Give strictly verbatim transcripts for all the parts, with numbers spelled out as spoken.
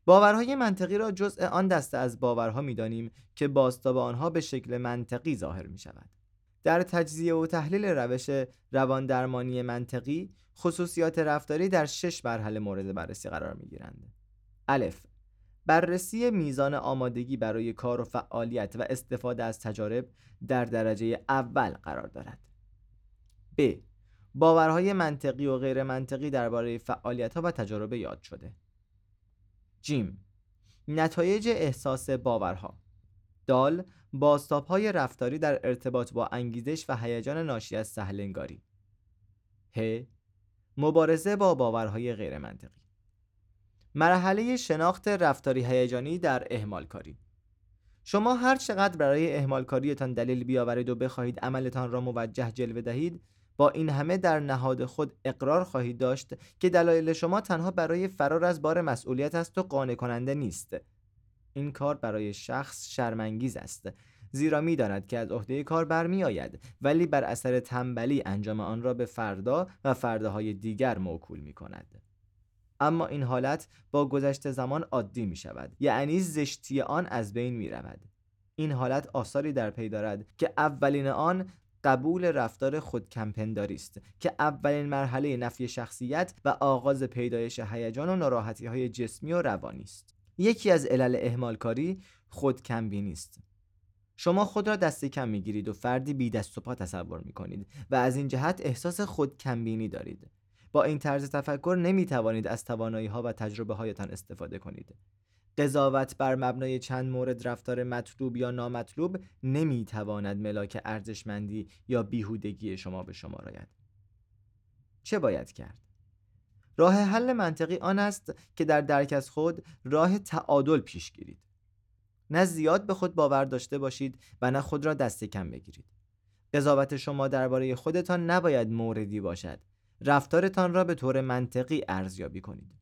باورهای منطقی را جزء آن دسته از باورها می‌دانیم که بازتاب آنها به شکل منطقی ظاهر می‌شود. در تجزیه و تحلیل روش رواندرمانی منطقی، خصوصیات رفتاری در شش مرحله مورد بررسی قرار می‌گیرند. الف: بررسی میزان آمادگی برای کار و فعالیت و استفاده از تجارب در درجه اول قرار دارد. ب: باورهای منطقی و غیر منطقی درباره فعالیت‌ها و تجارب یاد شده. جیم: نتایج احساس باورها. دال: بازتاب‌های رفتاری در ارتباط با انگیزش و هیجان ناشی از سهل‌انگاری. ه: مبارزه با باورهای غیر منطقی. مرحله شناخت رفتاری هیجانی در اهمالکاری. شما هر چقدر برای اهمالکاریتان دلیل بیاورید و بخواهید عملتان را موجه جلوه دهید، با این همه در نهاد خود اقرار خواهید داشت که دلایل شما تنها برای فرار از بار مسئولیت است و قانع کننده نیست. این کار برای شخص شرم‌انگیز است، زیرا می‌داند که از عهده کار برمی آید، ولی بر اثر تنبلی انجام آن را به فردا و فرداهای دیگر موکول می‌کند. اما این حالت با گذشت زمان عادی می شود، یعنی زشتی آن از بین می رود. این حالت آثاری در پی دارد که اولین آن قبول رفتار خودکمپنداری است که اولین مرحله نفی شخصیت و آغاز پیدایش هیجان و ناراحتی های جسمی و روانی است. یکی از علل اهمالکاری خودکمبینی است. شما خود را دست کم می گیرید و فردی بی دست و پا تصور می کنید و از این جهت احساس خودکمبینی دارید. با این طرز تفکر نمی توانید از توانایی ها و تجربه هایتان استفاده کنید. قضاوت بر مبنای چند مورد رفتار مطلوب یا نامطلوب نمی تواند ملاک ارزشمندی یا بیهودگی شما به شما آید. چه باید کرد؟ راه حل منطقی آن است که در درک از خود راه تعادل پیش گیرید. نه زیاد به خود باور داشته باشید و نه خود را دست کم بگیرید. قضاوت شما درباره خودتان نباید موردی باشد. رفتارتان را به طور منطقی ارزیابی کنید.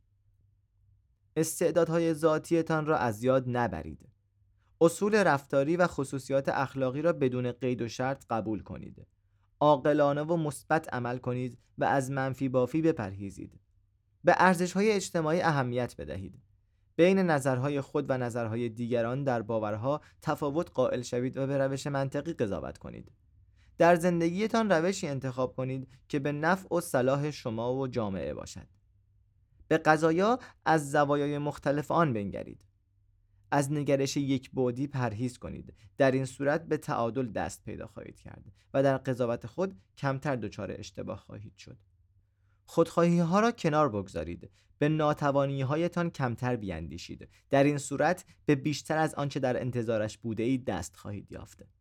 استعدادهای ذاتیتان را از یاد نبرید. اصول رفتاری و خصوصیات اخلاقی را بدون قید و شرط قبول کنید. عاقلانه و مثبت عمل کنید و از منفی بافی بپرهیزید. به ارزش‌های اجتماعی اهمیت بدهید. بین نظرهای خود و نظرهای دیگران در باورها تفاوت قائل شوید و به روش منطقی قضاوت کنید. در زندگیتان روشی انتخاب کنید که به نفع و صلاح شما و جامعه باشد. به قضایا از زوایای مختلف آن بنگرید. از نگرش یک بعدی پرهیز کنید. در این صورت به تعادل دست پیدا خواهید کرد و در قضاوت خود کمتر دچار اشتباه خواهید شد. خودخواهی ها را کنار بگذارید. به ناتوانی هایتان کمتر بیاندیشید. در این صورت به بیشتر از آنچه در انتظارش بوده اید دست خواهید یافت.